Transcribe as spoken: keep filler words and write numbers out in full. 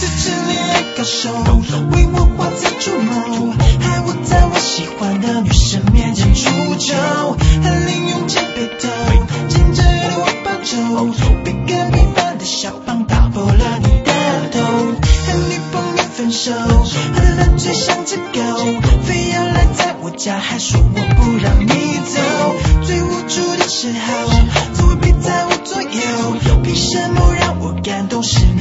自称恋爱高手，为我花草除谋，害我在我喜欢的女生面前出糗，还利用肩背头，牵着我报仇，被隔壁班的小胖打破了你的头，和女朋友分手，喝得醉像只狗，非要来在我家，还说我不让你走，最无助的时候，总会陪在我左右，凭什么让我感动？是